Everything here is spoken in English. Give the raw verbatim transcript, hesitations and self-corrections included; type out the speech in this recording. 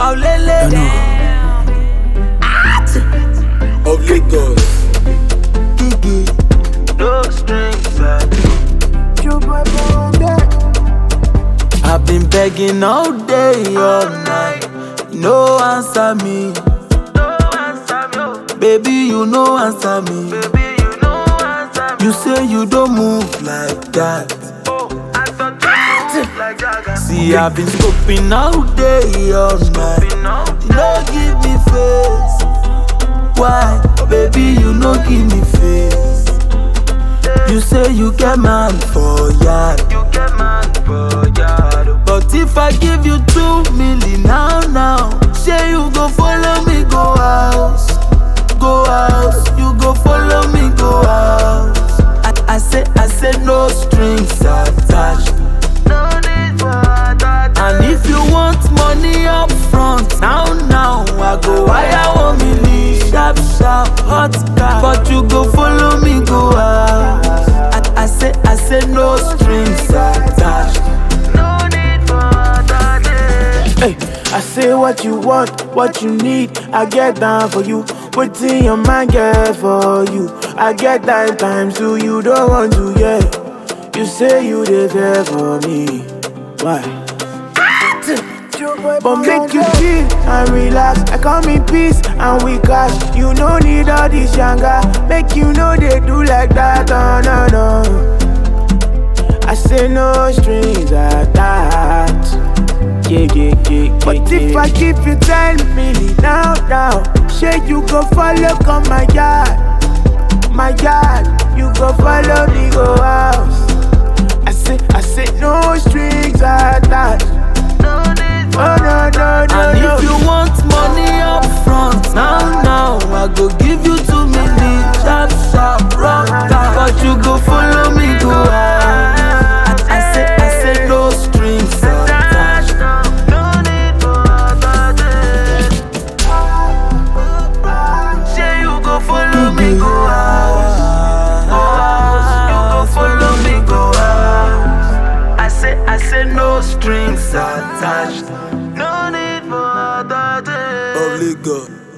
Oh, lele. Of Lagos. Gigi. No strings attached. I've been begging all day, all night. You no answer me. Baby, you no answer me. You say you don't move like that. See, I've been scoping all day, all night. You no give me face. Why? Baby, you no give me face. You say you get man for yard. But if I give you two million now, now, say you go follow me, go house. Go house, you go follow me, go house. I, I say, I say no strings attached. And if you want money up front, now, now, I go wire one million, sharp, sharp, hot car. But you go follow me, go house. I, I say, I say no strings attached. Hey, I say what you want, what you need, I get down for you. What's in your mind, get for you. I get time times two, you don't want to, yeah. You say you there for me. Why? But make you chill and relax. I come in peace and we cash. You no need all this younger. Make you know they do like that, oh no no. I say no strings attached. Yeah, yeah, yeah, yeah. But yeah, if I give you ten million now, now, say you go follow come my yard, my yard. You go follow me go house. I say, I say no strings attached. Oh no, no, no, and no. if you want money up front, now, now, I go give you two million, sharp, sharp, rock down. But you go follow me, go out. I, I say, I say no strings attached. Say you go follow me, go out. You go follow me, go out. I say, I say no strings attached. No need for that. Of Lagos.